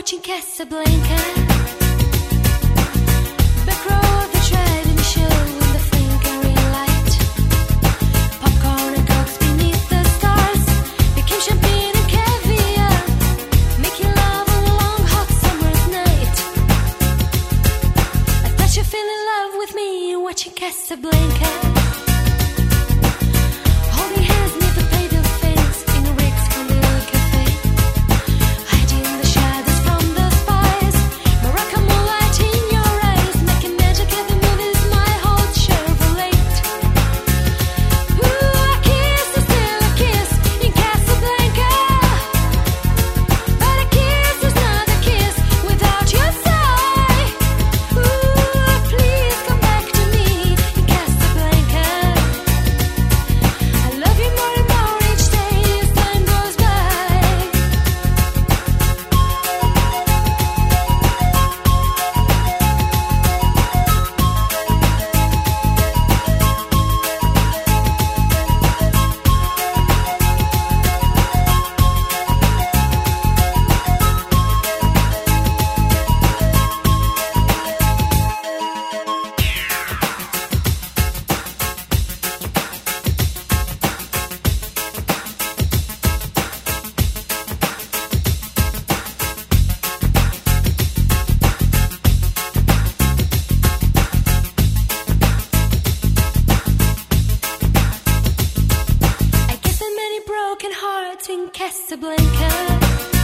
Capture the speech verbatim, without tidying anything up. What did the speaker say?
watching Casablanca. Back row of the driving show in the flickering light. Popcorn and cokes beneath the stars became champagne and caviar, making love on a long hot summer's night. I thought you fell in love with me watching Casablanca. Holding hands near the paper fence in a Rick's Candle Cafe, hiding the shadows from the spies. Morocco moonlight in your eyes, making magic at the movies, my whole Chevrolet. Ooh, a kiss is still a kiss in Casablanca, but a kiss is not a kiss without your sigh. Ooh, please come back to me in Casablanca. I love you more and more each day as time goes by. I guess that many broken hearts in Casablanca.